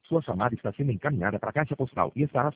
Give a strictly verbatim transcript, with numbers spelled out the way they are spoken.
Sua chamada está sendo encaminhada para a caixa postal e estará